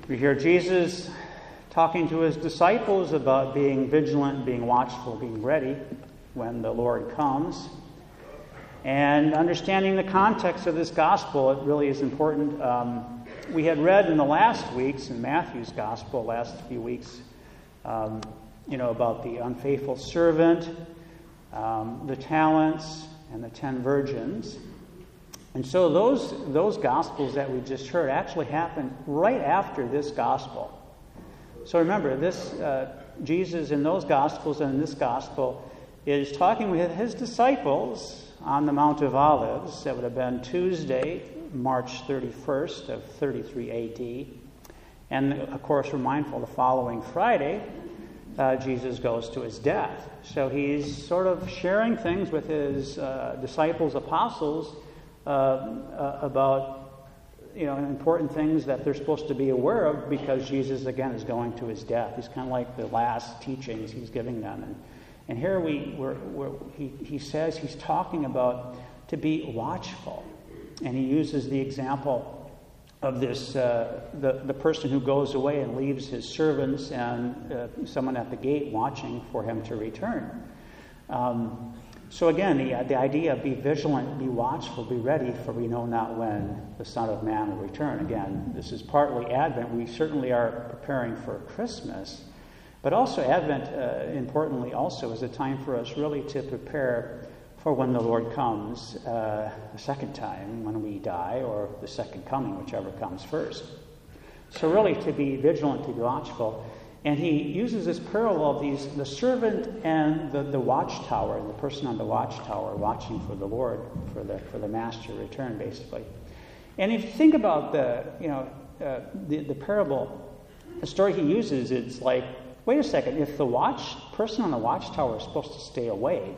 We hear Jesus talking to his disciples about being vigilant, being watchful, being ready when the Lord comes. And understanding the context of this gospel, it really is important. We had read in the last weeks, in Matthew's gospel, last few weeks, about the unfaithful servant, the talents, and the 10 virgins. And so those gospels that we just heard actually happened right after this gospel. So remember, this Jesus in those gospels and in this gospel is talking with his disciples on the Mount of Olives. That would have been Tuesday, March 31st of 33 A.D. And, of course, we're mindful the following Friday, Jesus goes to his death. So he's sort of sharing things with his disciples, apostles, about important things that they're supposed to be aware of, because Jesus again is going to his death. He's kind of like the last teachings he's giving them, and here he says he's talking about to be watchful, and he uses the example of this the person who goes away and leaves his servants and someone at the gate watching for him to return. So again, the idea of be vigilant, be watchful, be ready, for we know not when the Son of Man will return. Again, this is partly Advent. We certainly are preparing for Christmas. But also Advent, importantly, also is a time for us really to prepare for when the Lord comes the second time, when we die, or the second coming, whichever comes first. So really to be vigilant, to be watchful. And he uses this parallel of the servant and the watchtower, the person on the watchtower watching for the Lord, for the master return, basically. And if you think about the parable, the story he uses, it's like, wait a second, if the person on the watchtower is supposed to stay awake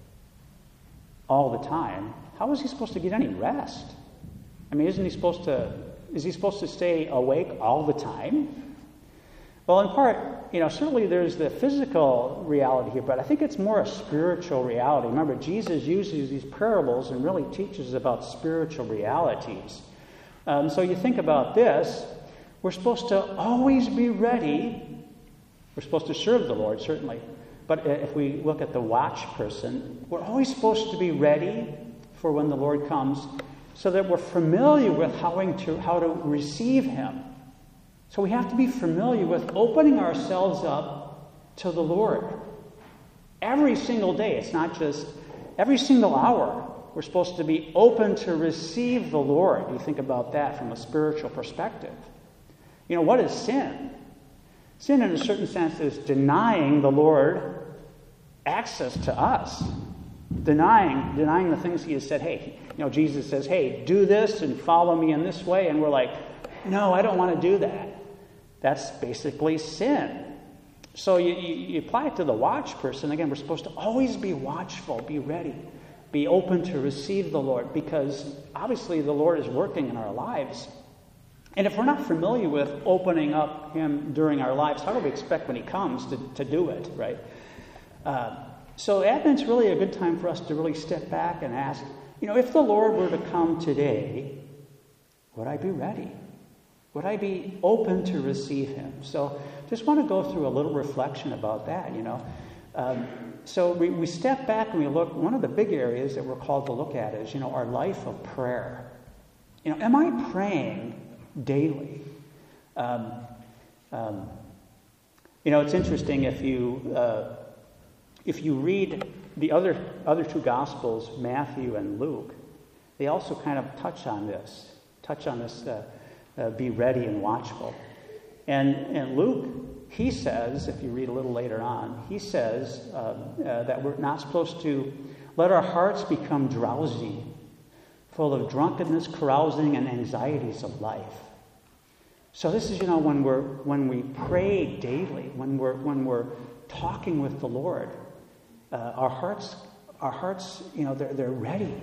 all the time, how is he supposed to get any rest? I mean, is he supposed to stay awake all the time? Well, in part, certainly there's the physical reality here, but I think it's more a spiritual reality. Remember, Jesus uses these parables and really teaches about spiritual realities. So you think about this, we're supposed to always be ready. We're supposed to serve the Lord, certainly. But if we look at the watch person, we're always supposed to be ready for when the Lord comes, so that we're familiar with how to receive him. So we have to be familiar with opening ourselves up to the Lord. Every single day, it's not just every single hour, we're supposed to be open to receive the Lord. You think about that from a spiritual perspective. What is sin? Sin, in a certain sense, is denying the Lord access to us. Denying the things he has said. Hey, Jesus says, hey, do this and follow me in this way. And we're like, no, I don't want to do that. That's basically sin. So you apply it to the watch person. Again, we're supposed to always be watchful, be ready, be open to receive the Lord, because obviously the Lord is working in our lives. And if we're not familiar with opening up him during our lives, how do we expect when he comes to do it, right? So Advent's really a good time for us to really step back and ask, if the Lord were to come today, would I be ready? Would I be open to receive him? So just want to go through a little reflection about that, So we step back and we look. One of the big areas that we're called to look at is, our life of prayer. Am I praying daily? It's interesting if you read the other two Gospels, Matthew and Luke, they also kind of touch on this. Be ready and watchful. And Luke, he says, if you read a little later on, he says that we're not supposed to let our hearts become drowsy, full of drunkenness, carousing, and anxieties of life. So this is, when we pray daily, when we're talking with the Lord, our hearts, they're ready.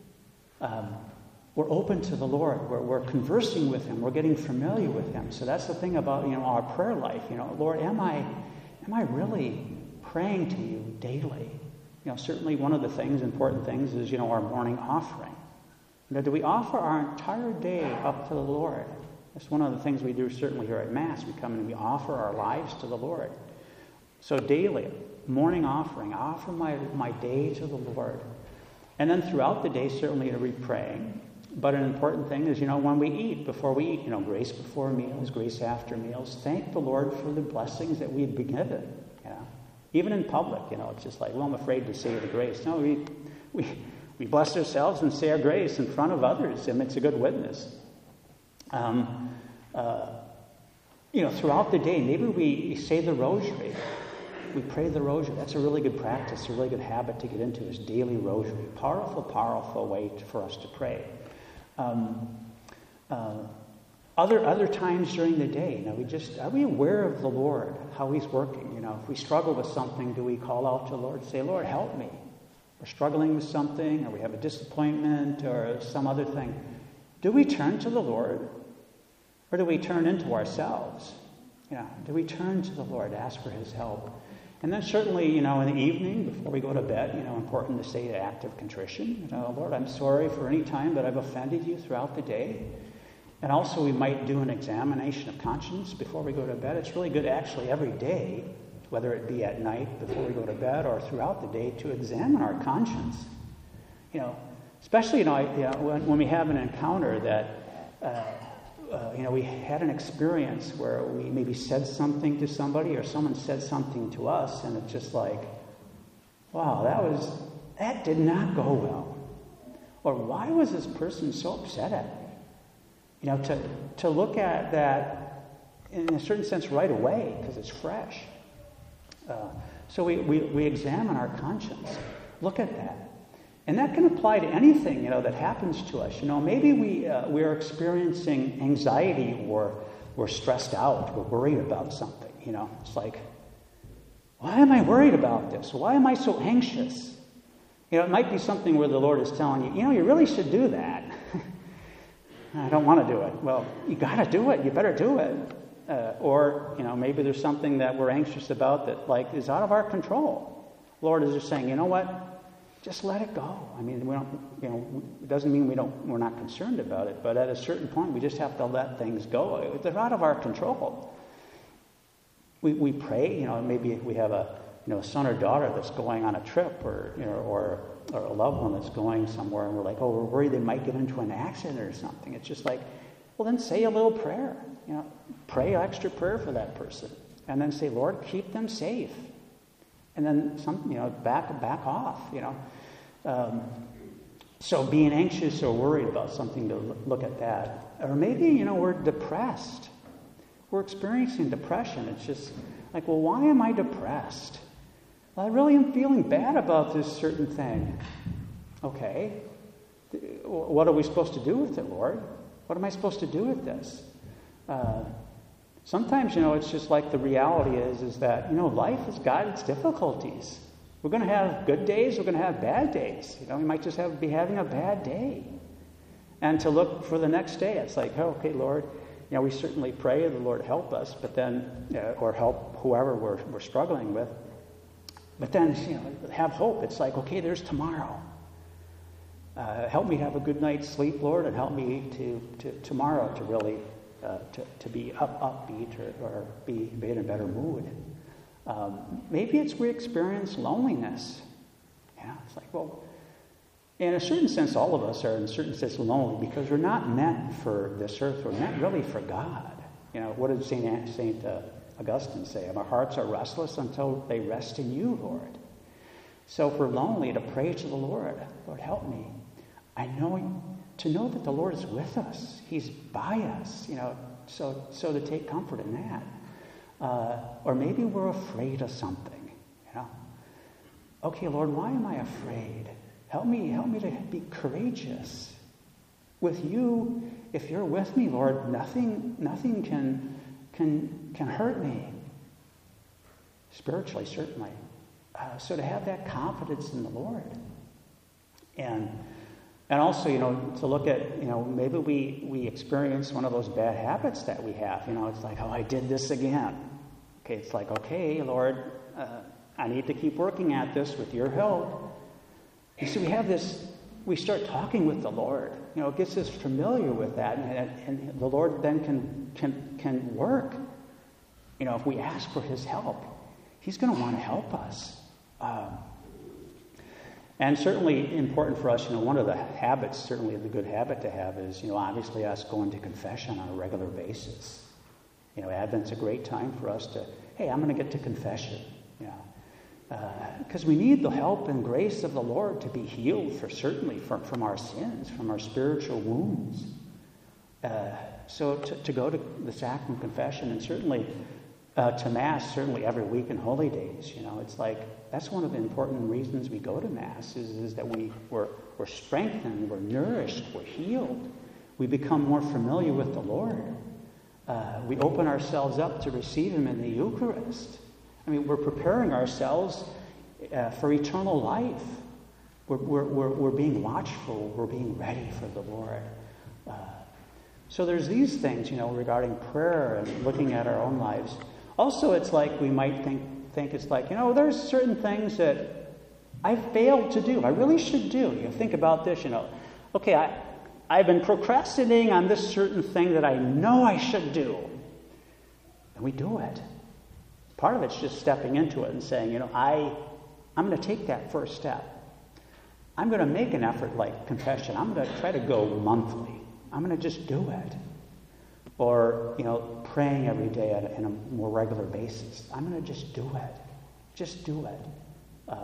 We're open to the Lord. We're conversing with him. We're getting familiar with him. So that's the thing about, our prayer life. Lord, am I really praying to you daily? Certainly one of the important things is, our morning offering. Do we offer our entire day up to the Lord? That's one of the things we do certainly here at Mass. We come and we offer our lives to the Lord. So daily, morning offering, I offer my day to the Lord. And then throughout the day, certainly to be praying. But an important thing is, when we eat, before we eat, grace before meals, grace after meals, thank the Lord for the blessings that we've been given. Even in public, it's just like, well, I'm afraid to say the grace. No, we bless ourselves and say our grace in front of others, and it's a good witness. Throughout the day, maybe we say the rosary. We pray the rosary. That's a really good practice, a really good habit to get into, is daily rosary. Powerful, powerful way for us to pray. Other times during the day, are we aware of the Lord, how He's working? If we struggle with something, do we call out to the Lord and say, Lord, help me? We're struggling with something, or we have a disappointment, or some other thing. Do we turn to the Lord, or do we turn into ourselves? Do we turn to the Lord, ask for His help? And then certainly, in the evening, before we go to bed, important to say an act of contrition. Lord, I'm sorry for any time that I've offended you throughout the day. And also we might do an examination of conscience before we go to bed. It's really good actually every day, whether it be at night before we go to bed or throughout the day, to examine our conscience. Especially when we have an encounter that we had an experience where we maybe said something to somebody or someone said something to us, and it's just like, wow, that did not go well. Or why was this person so upset at me? To look at that in a certain sense right away, because it's fresh. So we examine our conscience. Look at that. And that can apply to anything, that happens to us. Maybe we're experiencing anxiety, or we're stressed out, we're worried about something. It's like, why am I worried about this? Why am I so anxious? It might be something where the Lord is telling you, you really should do that. I don't want to do it. Well, you got to do it. You better do it. Or maybe there's something that we're anxious about that is out of our control. Lord is just saying, you know what? Just let it go. I mean, we don't. It doesn't mean we're not concerned about it. But at a certain point, we just have to let things go. They're out of our control. We pray. Maybe we have a son or daughter that's going on a trip, or a loved one that's going somewhere, and we're like, we're worried they might get into an accident or something. It's just like, well, then say a little prayer. Pray an extra prayer for that person, and then say, Lord, keep them safe. And then back off. So being anxious or worried about something, to look at that, or maybe we're depressed. We're experiencing depression. It's just like, well, why am I depressed? Well, I really am feeling bad about this certain thing. Okay. What are we supposed to do with it, Lord? What am I supposed to do with this? Sometimes, it's just like the reality is that, life has got its difficulties. We're going to have good days. We're going to have bad days. We might just be having a bad day. And to look for the next day, it's like, okay, Lord, we certainly pray the Lord help us, but then, or help whoever we're struggling with. But then, have hope. It's like, okay, there's tomorrow. Help me have a good night's sleep, Lord, and help me to tomorrow to really to be upbeat or be in a better mood. Maybe it's we experience loneliness. It's like, well, in a certain sense, all of us are in a certain sense lonely because we're not meant for this earth. We're meant really for God. What did Saint Augustine say? Our hearts are restless until they rest in you, Lord. So if we're lonely, to pray to the Lord, Lord, help me. To know that the Lord is with us. He's by us, so to take comfort in that. Or maybe we're afraid of something, Okay, Lord, why am I afraid? Help me to be courageous. With you, if you're with me, Lord, nothing can hurt me. Spiritually, certainly. So to have that confidence in the Lord. And also, to look at, maybe we experience one of those bad habits that we have. It's like, I did this again. Okay, it's like, okay, Lord, I need to keep working at this with your help. You see, we have this we start talking with the Lord. It gets us familiar with that, and the Lord then can work. If we ask for His help, He's going to want to help us. And certainly important for us, one of the habits, certainly the good habit to have is, obviously us going to confession on a regular basis. Advent's a great time for us to, hey, I'm going to get to confession. Because we need the help and grace of the Lord to be healed certainly from our sins, from our spiritual wounds. So to go to the sacrament confession, and certainly to Mass, certainly every week in Holy Days, it's like that's one of the important reasons we go to Mass is that we're strengthened, we're nourished, we're healed. We become more familiar with the Lord. We open ourselves up to receive Him in the Eucharist. We're preparing ourselves for eternal life. We're being watchful. We're being ready for the Lord. So there's these things, regarding prayer and looking at our own lives. Also, it's like we might think it's like, there's certain things that I failed to do. I really should do. Think about this, Okay, I've been procrastinating on this certain thing that I know I should do. And we do it. Part of it's just stepping into it and saying, I'm going to take that first step. I'm going to make an effort like confession. I'm going to try to go monthly. I'm going to just do it. Or, praying every day on a more regular basis. I'm going to just do it. Just do it.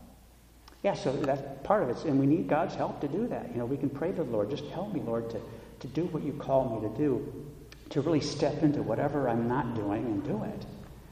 So that's part of it. And we need God's help to do that. We can pray to the Lord, just help me, Lord, to do what you call me to do, to really step into whatever I'm not doing and do it.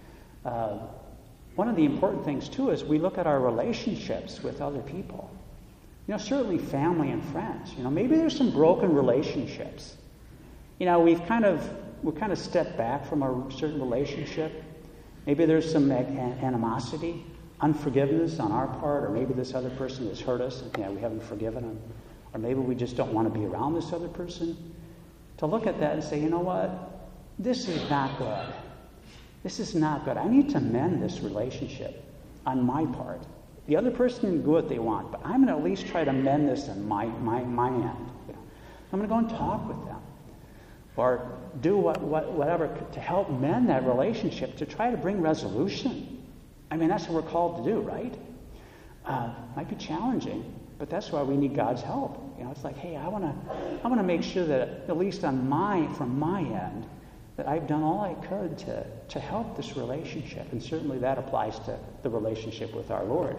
One of the important things, too, is we look at our relationships with other people. Certainly family and friends. Maybe there's some broken relationships. We're kind of stepped back from a certain relationship. Maybe there's some animosity, unforgiveness on our part, or maybe this other person has hurt us and we haven't forgiven them. Or maybe we just don't want to be around this other person. To look at that and say, what? This is not good. This is not good. I need to mend this relationship on my part. The other person can do what they want, but I'm going to at least try to mend this on my end. I'm going to go and talk with them. Or do whatever to help mend that relationship, to try to bring resolution. That's what we're called to do, right? Might be challenging, but that's why we need God's help. It's like, hey, I want to make sure that at least from my end, that I've done all I could to help this relationship, and certainly that applies to the relationship with our Lord.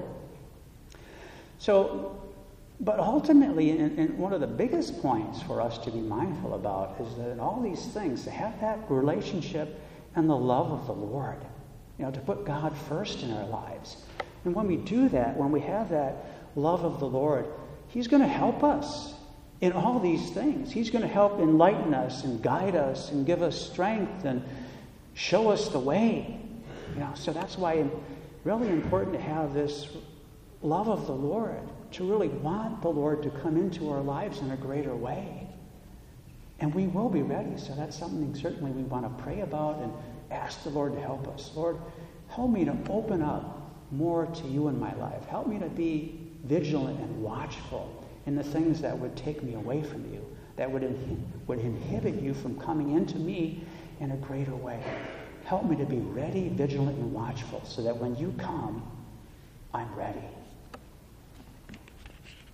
So, but ultimately, and one of the biggest points for us to be mindful about is that in all these things, to have that relationship and the love of the Lord, to put God first in our lives. And when we do that, when we have that love of the Lord, He's going to help us in all these things. He's going to help enlighten us and guide us and give us strength and show us the way. So that's why it's really important to have this love of the Lord, to really want the Lord to come into our lives in a greater way. And we will be ready. So that's something certainly we want to pray about and ask the Lord to help us. Lord, help me to open up more to you in my life. Help me to be vigilant and watchful in the things that would take me away from you, that would inhibit you from coming into me in a greater way. Help me to be ready, vigilant, and watchful so that when you come, I'm ready.